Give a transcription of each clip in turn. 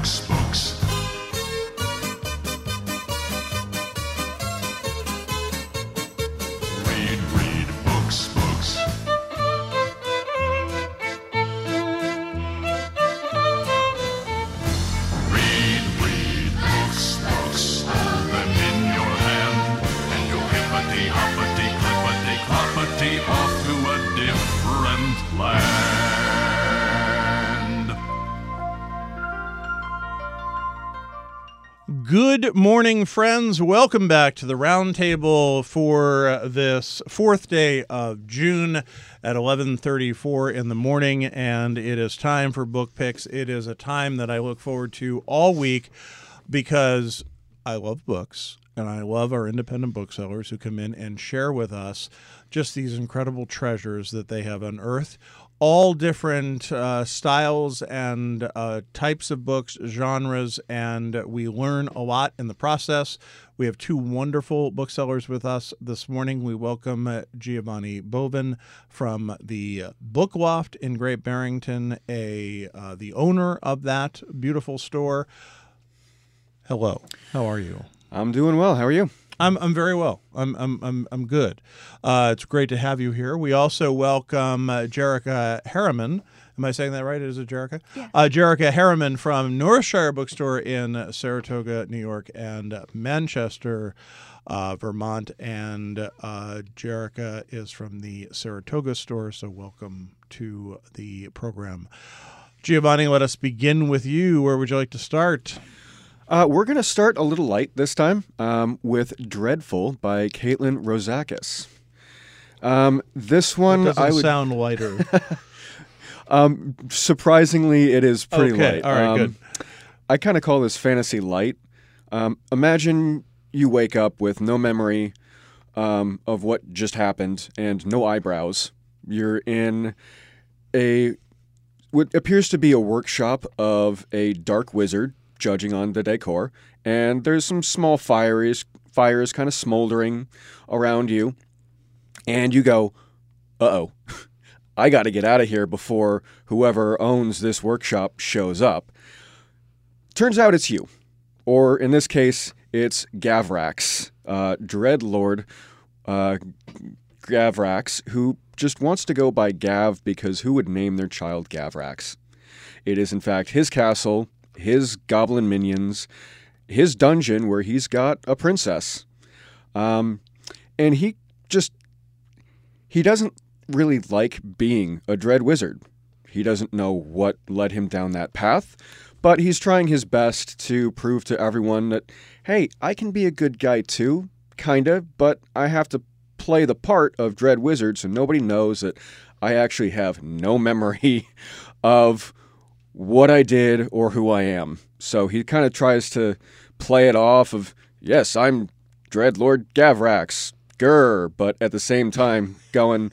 books. Read books. Read books. Hold them in your hand, and you'll hippity hoppity clippity cloppity off to a different land. Good morning, friends. Welcome back to the Roundtable for this fourth day of June at 11:34 in the morning, and it is time for book picks. It is a time that I look forward to all week because I love books, and I love our independent booksellers who come in and share with us just these incredible treasures that they have unearthed. All different styles and types of books, genres, and we learn a lot in the process. We have two wonderful booksellers with us this morning. We welcome Giovanni Bovin from the Book Loft in Great Barrington, the owner of that beautiful store. Hello, how are you? I'm doing well. How are you? I'm very well. I'm good. It's great to have you here. We also welcome Jerica Harriman. Am I saying that right? Is it Jerica? Yeah. Jerica Harriman from Northshire Bookstore in Saratoga, New York, and Manchester, Vermont. And Jerica is from the Saratoga store, so welcome to the program. Giovanni, let us begin with you. Where would you like to start? We're going to start a little light this time with Dreadful by Caitlin Rosakis. This one It doesn't sound lighter. Surprisingly, it is pretty light. All right, good. I kind of call this fantasy light. Imagine you wake up with no memory of what just happened and no eyebrows. You're in what appears to be a workshop of a dark wizard, judging on the decor, and there's some small fires kind of smoldering around you, and you go, uh-oh, I got to get out of here before whoever owns this workshop shows up. Turns out it's you, or in this case, it's Gavrax, Dreadlord Gavrax, who just wants to go by Gav because who would name their child Gavrax? It is in fact his castle, his goblin minions, his dungeon where he's got a princess. And he doesn't really like being a dread wizard. He doesn't know what led him down that path, but he's trying his best to prove to everyone that, hey, I can be a good guy too, kinda, but I have to play the part of dread wizard so nobody knows that I actually have no memory of what I did or who I am. So he kind of tries to play it off of, yes, I'm Dreadlord Gavrax, grr, but at the same time going,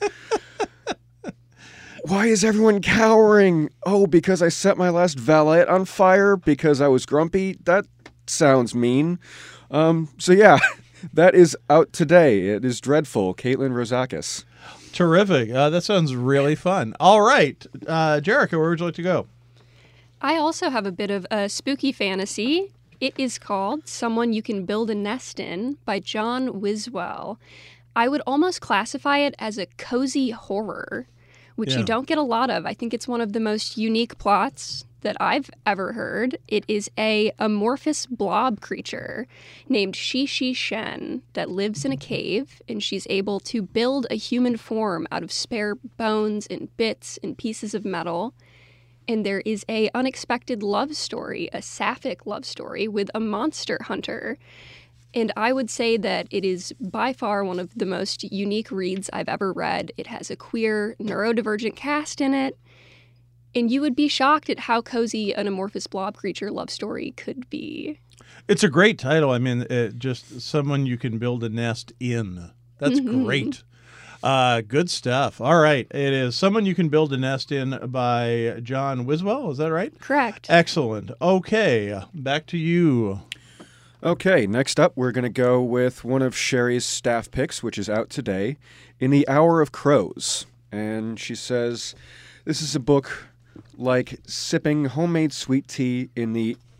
why is everyone cowering? Oh, because I set my last valet on fire because I was grumpy? That sounds mean. So yeah, that is out today. It is Dreadful, Caitlin Rosakis. Terrific. That sounds really fun. All right. Jerica, where would you like to go? I also have a bit of a spooky fantasy. It is called Someone You Can Build a Nest In by John Wiswell. I would almost classify it as a cozy horror, which you don't get a lot of. I think it's one of the most unique plots that I've ever heard. It is a amorphous blob creature named Shi Shen that lives in a cave, and she's able to build a human form out of spare bones and bits and pieces of metal. And there is a unexpected love story, a sapphic love story with a monster hunter. And I would say that it is by far one of the most unique reads I've ever read. It has a queer, neurodivergent cast in it. And you would be shocked at how cozy an amorphous blob creature love story could be. It's a great title. I mean, just someone you can build a nest in. That's great. Good stuff. All right. It is Someone You Can Build a Nest In by John Wiswell. Is that right? Correct. Excellent. Okay. Back to you. Okay, next up, we're going to go with one of Sherry's staff picks, which is out today, In the Hour of Crows. And she says, this is a book like sipping homemade sweet tea in the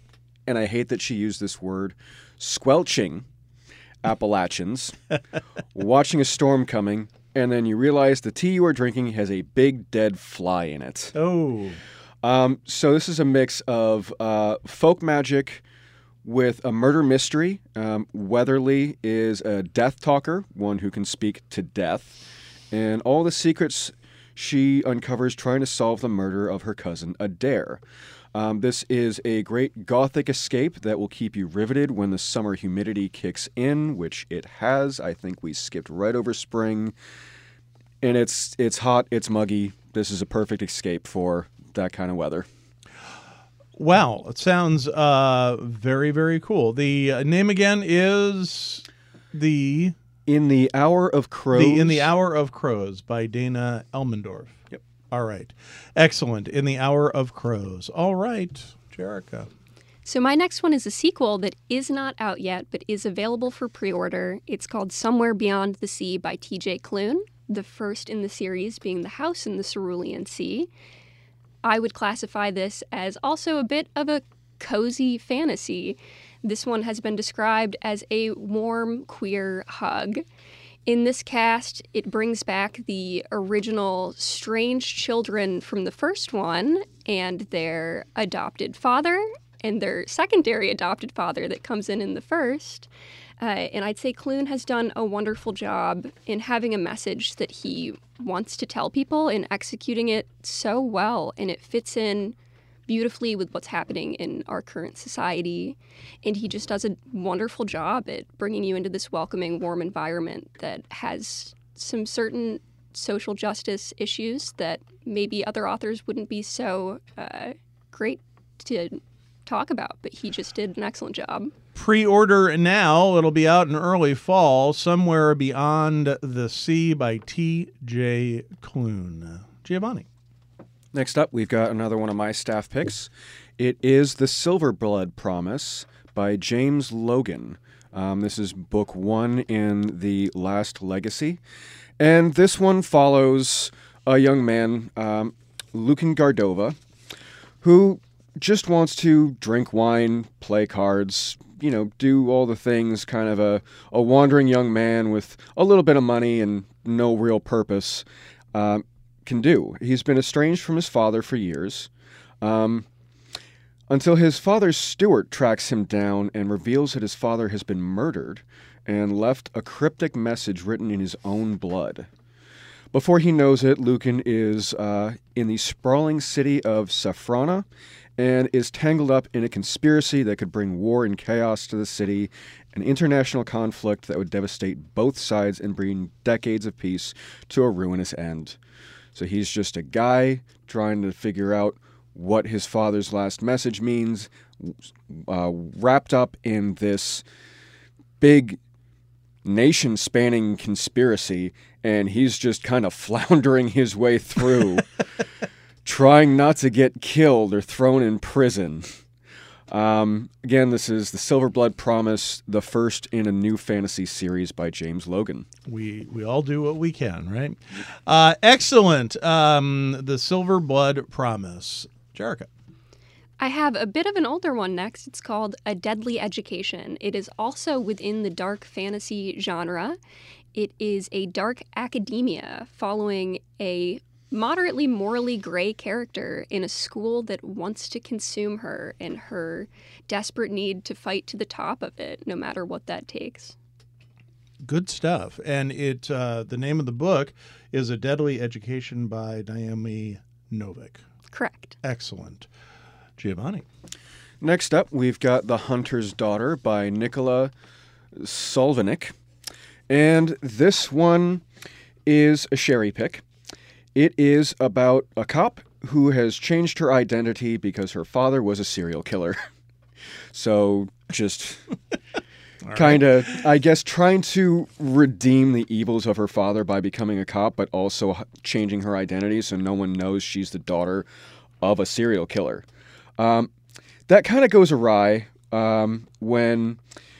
and I hate that she used this word, squelching Appalachians, watching a storm coming, and then you realize the tea you are drinking has a big dead fly in it. Oh. So this is a mix of folk magic with a murder mystery. Weatherly is a death talker, one who can speak to death, and all the secrets she uncovers trying to solve the murder of her cousin Adair. This is a great gothic escape that will keep you riveted when the summer humidity kicks in, which it has. I think we skipped right over spring. And it's hot, it's muggy. This is a perfect escape for that kind of weather. Wow, it sounds very, very cool. The name again is the In the Hour of Crows. In the Hour of Crows by Dana Elmendorf. Yep. All right. Excellent. In the Hour of Crows. All right, Jerica. So my next one is a sequel that is not out yet, but is available for pre-order. It's called Somewhere Beyond the Sea by T.J. Klune, the first in the series being The House in the Cerulean Sea. I would classify this as also a bit of a cozy fantasy. This one has been described as a warm, queer hug. In this cast, it brings back the original strange children from the first one and their adopted father and their secondary adopted father that comes in the first. And I'd say Klune has done a wonderful job in having a message that he wants to tell people and executing it so well. And it fits in beautifully with what's happening in our current society. And he just does a wonderful job at bringing you into this welcoming, warm environment that has some certain social justice issues that maybe other authors wouldn't be so great to talk about. But he just did an excellent job. Pre-order now. It'll be out in early fall. Somewhere Beyond the Sea by T.J. Klune. Giovanni. Next up, we've got another one of my staff picks. It is The Silverblood Promise by James Logan. This is book 1 in the Last Legacy. And this one follows a young man, Lucan Gardova, who just wants to drink wine, play cards, do all the things kind of a wandering young man with a little bit of money and no real purpose can do. He's been estranged from his father for years, until his father's steward tracks him down and reveals that his father has been murdered and left a cryptic message written in his own blood. Before he knows it, Lucan is in the sprawling city of Safrana and is tangled up in a conspiracy that could bring war and chaos to the city, an international conflict that would devastate both sides and bring decades of peace to a ruinous end. So he's just a guy trying to figure out what his father's last message means, wrapped up in this big nation-spanning conspiracy, and he's just kind of floundering his way through, trying not to get killed or thrown in prison. Again, this is The Silverblood Promise, the first in a new fantasy series by James Logan. We all do what we can, right? Excellent. The Silverblood Promise. Jerica. I have a bit of an older one next. It's called A Deadly Education. It is also within the dark fantasy genre. It is a dark academia following a moderately morally gray character in a school that wants to consume her and her desperate need to fight to the top of it, no matter what that takes. Good stuff. And the name of the book is A Deadly Education by Naomi Novik. Correct. Excellent. Giovanni. Next up, we've got The Hunter's Daughter by Nicola Solvenick. And this one is a Sherry pick. It is about a cop who has changed her identity because her father was a serial killer. So just kind of, I guess, trying to redeem the evils of her father by becoming a cop, but also changing her identity so no one knows she's the daughter of a serial killer. That kind of goes awry when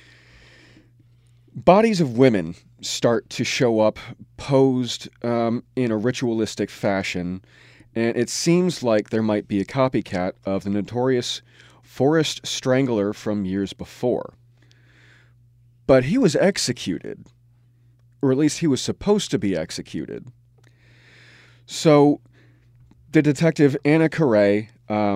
bodies of women start to show up posed in a ritualistic fashion, And it seems like there might be a copycat of the notorious Forest Strangler from years before. But he was executed. Or at least he was supposed to be executed. So the detective Anna Carey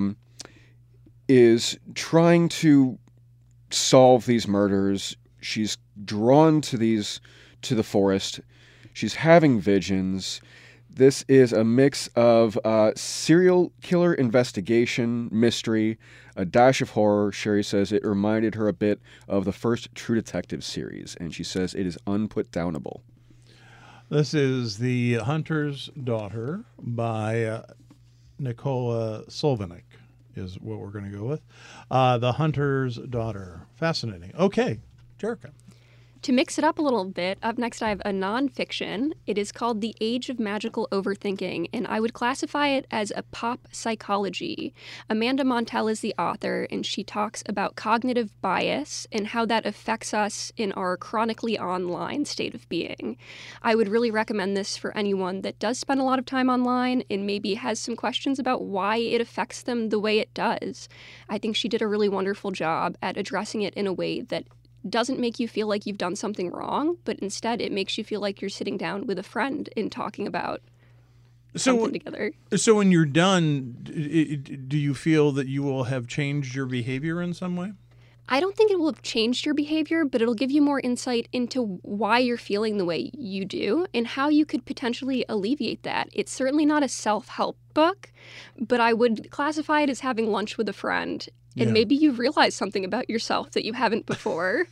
is trying to solve these murders. She's drawn to the forest. She's having visions. This is a mix of serial killer investigation, mystery, a dash of horror. Sherry says it reminded her a bit of the first True Detective series, and she says it is unputdownable. This is The Hunter's Daughter by Nicola Solvenick is what we're going to go with. The Hunter's Daughter. Fascinating. Okay, Jerica. To mix it up a little bit, up next I have a nonfiction. It is called The Age of Magical Overthinking, and I would classify it as a pop psychology. Amanda Montell is the author, and she talks about cognitive bias and how that affects us in our chronically online state of being. I would really recommend this for anyone that does spend a lot of time online and maybe has some questions about why it affects them the way it does. I think she did a really wonderful job at addressing it in a way that doesn't make you feel like you've done something wrong, but instead it makes you feel like you're sitting down with a friend and talking about something together. So when you're done, do you feel that you will have changed your behavior in some way? I don't think it will have changed your behavior, but it'll give you more insight into why you're feeling the way you do and how you could potentially alleviate that. It's certainly not a self-help book, but I would classify it as having lunch with a friend. And maybe you realize something about yourself that you haven't before.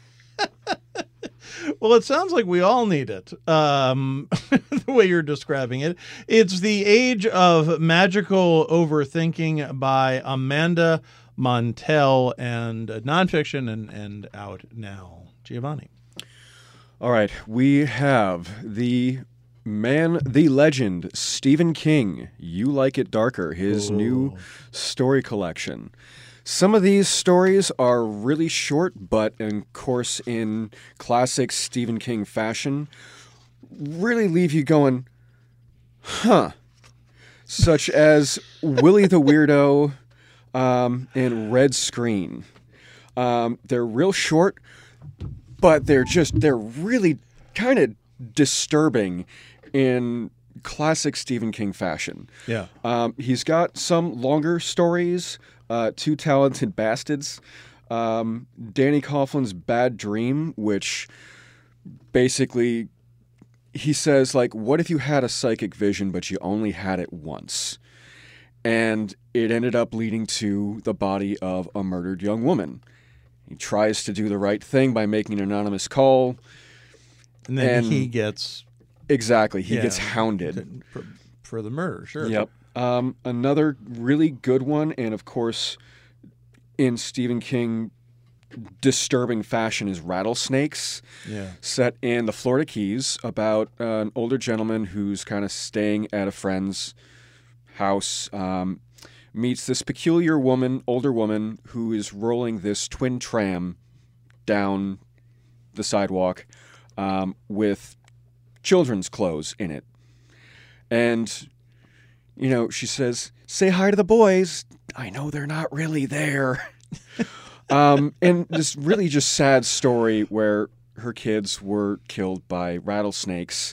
Well, it sounds like we all need it, the way you're describing it. It's The Age of Magical Overthinking by Amanda Montell, and nonfiction and out now. Giovanni. All right, we have the legend, Stephen King, You Like It Darker, his new story collection. Some of these stories are really short, but of course in classic Stephen King fashion, really leave you going, huh. Such as Willie the Weirdo and Red Screen. They're real short, but they're really kind of disturbing in classic Stephen King fashion. Yeah. He's got some longer stories. Two Talented Bastards, Danny Coughlin's Bad Dream, which basically he says, like, what if you had a psychic vision but you only had it once? And it ended up leading to the body of a murdered young woman. He tries to do the right thing by making an anonymous call. And then he gets... Exactly, he gets hounded. For the murder, sure. Yep. Another really good one, and of course, in Stephen King disturbing fashion, is Rattlesnakes. Yeah. Set in the Florida Keys about an older gentleman who's kind of staying at a friend's house, meets this peculiar older woman, who is rolling this twin tram down the sidewalk with children's clothes in it. And... you know, she says, say hi to the boys. I know they're not really there. And this really just sad story where her kids were killed by rattlesnakes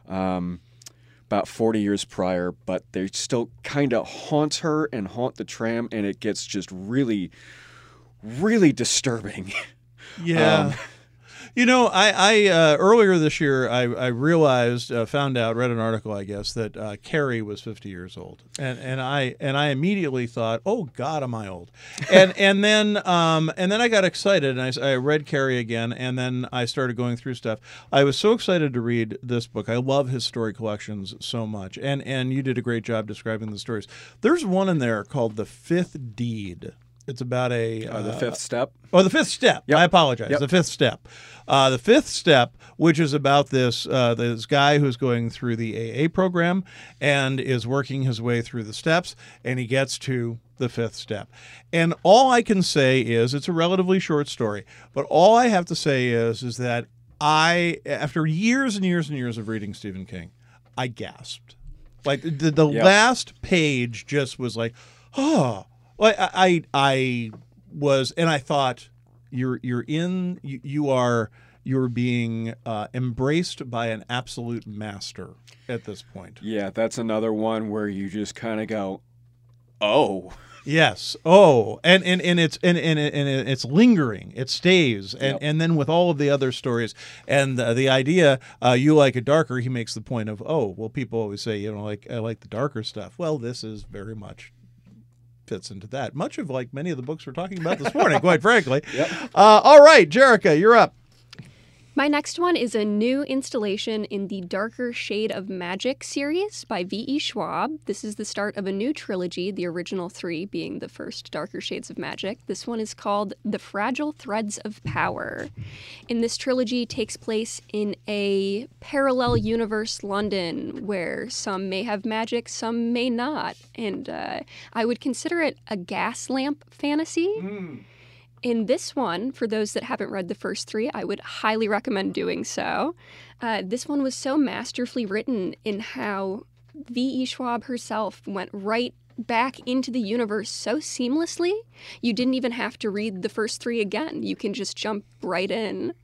about 40 years prior, but they still kind of haunt her and haunt the tram, and it gets just really, really disturbing. Yeah. You know, I earlier this year, I realized, found out, read an article, I guess, that Carrie was 50 years old, and I immediately thought, oh God, am I old? And then I got excited, and I read Carrie again, and then I started going through stuff. I was so excited to read this book. I love his story collections so much, and you did a great job describing the stories. There's one in there called The Fifth Deed. It's about the Fifth Step. Oh, The Fifth Step. Yep. I apologize. Yep. The Fifth Step. The Fifth Step, which is about this guy who's going through the AA program and is working his way through the steps, and he gets to the fifth step. And all I can say is, it's a relatively short story, but all I have to say is that after years and years and years of reading Stephen King, I gasped. Like the Yep. last page just was like, oh, like I was, and I thought you're being embraced by an absolute master at this point. Yeah, that's another one where you just kind of go, oh. Yes. Oh, and it's lingering. It stays, and Yep. and then with all of the other stories, and the idea, you like it darker. He makes the point of, oh, well, people always say, like I like the darker stuff. Well, this is very much fits into that. Much of like many of the books we're talking about this morning, quite frankly. Yep. All right, Jerica, you're up. My next one is a new installation in the Darker Shade of Magic series by V.E. Schwab. This is the start of a new trilogy, the original 3 being the first Darker Shades of Magic. This one is called The Fragile Threads of Power. And this trilogy takes place in a parallel universe London where some may have magic, some may not. And I would consider it a gas lamp fantasy. In this one, for those that haven't read the first 3, I would highly recommend doing so. This one was so masterfully written in how V.E. Schwab herself went right back into the universe so seamlessly, you didn't even have to read the first 3 again. You can just jump right in.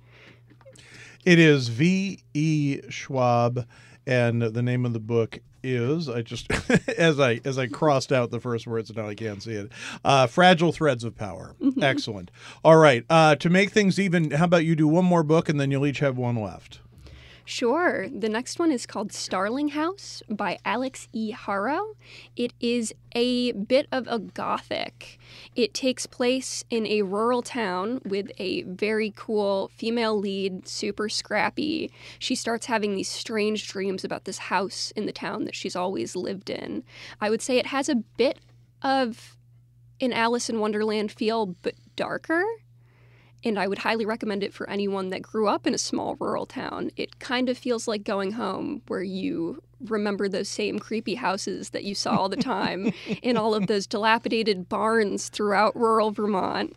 It is V.E. Schwab, and the name of the book is, I just as I crossed out the first words, now I can't see it. Fragile Threads of Power. Excellent. All right. To make things even, how about you do one more book and then you'll each have one left? Sure. The next one is called Starling House by Alex E. Harrow. It is a bit of a gothic. It takes place in a rural town with a very cool female lead, super scrappy. She starts having these strange dreams about this house in the town that she's always lived in. I would say it has a bit of an Alice in Wonderland feel, but darker. And I would highly recommend it for anyone that grew up in a small rural town. It kind of feels like going home, where you remember those same creepy houses that you saw all the time in all of those dilapidated barns throughout rural Vermont.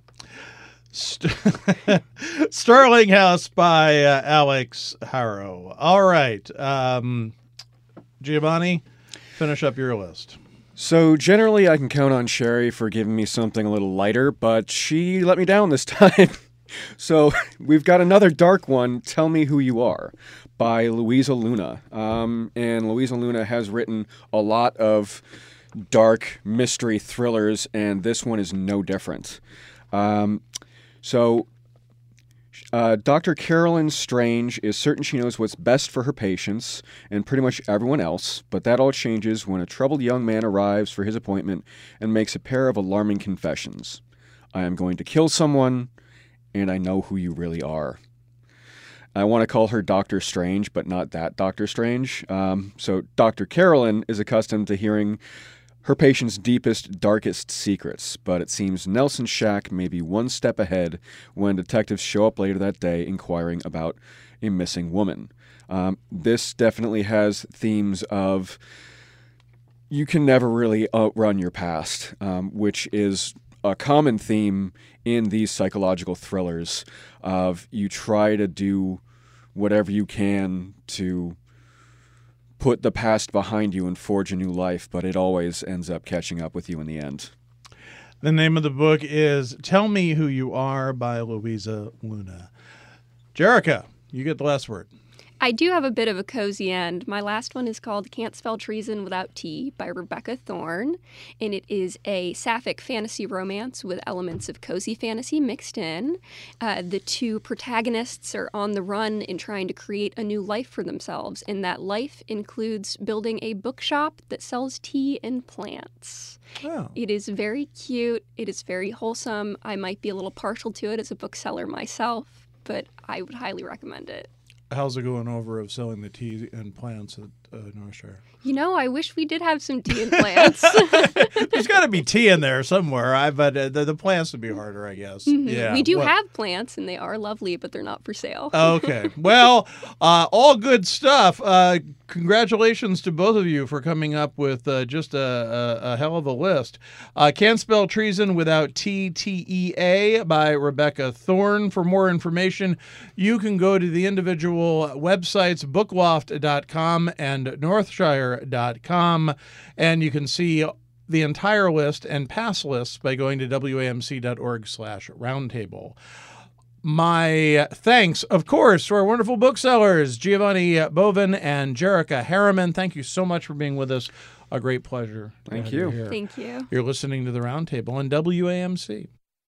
Starling House by Alex Harrow. All right. Giovanni, finish up your list. So generally I can count on Sherry for giving me something a little lighter, but she let me down this time. So we've got another dark one, Tell Me Who You Are, by Louisa Luna. And Louisa Luna has written a lot of dark mystery thrillers, and this one is no different. Dr. Carolyn Strange is certain she knows what's best for her patients and pretty much everyone else, but that all changes when a troubled young man arrives for his appointment and makes a pair of alarming confessions. I am going to kill someone, and I know who you really are. I want to call her Dr. Strange, but not that Dr. Strange. So Dr. Carolyn is accustomed to hearing her patient's deepest, darkest secrets, but it seems Nelson Shack may be one step ahead when detectives show up later that day inquiring about a missing woman. This definitely has themes of you can never really outrun your past, which is a common theme in these psychological thrillers of you try to do whatever you can to put the past behind you and forge a new life, but it always ends up catching up with you in the end. The name of the book is Tell Me Who You Are by Louisa Luna. Jerica, you get the last word. I do have a bit of a cozy end. My last one is called Can't Spell Treason Without T by Rebecca Thorne, and it is a sapphic fantasy romance with elements of cozy fantasy mixed in. The two protagonists are on the run and trying to create a new life for themselves, and that life includes building a bookshop that sells tea and plants. Oh. It is very cute. It is very wholesome. I might be a little partial to it as a bookseller myself, but I would highly recommend it. How's it going over of selling the tea and plants at Northshire? You know, I wish we did have some tea and plants. There's got to be tea in there somewhere. But the plants would be harder, I guess. Mm-hmm. Yeah, we do have plants, and they are lovely, but they're not for sale. Okay. Well, all good stuff. Congratulations to both of you for coming up with just a hell of a list. Can't Spell Treason Without T-T-E-A by Rebecca Thorne. For more information, you can go to the individual websites, bookloft.com and and northshire.com. And you can see the entire list and past lists by going to wamc.org/roundtable. My thanks, of course, to our wonderful booksellers, Giovanni Bovin and Jerica Harriman. Thank you so much for being with us. A great pleasure. Thank you. Thank you. You're listening to The Roundtable on WAMC.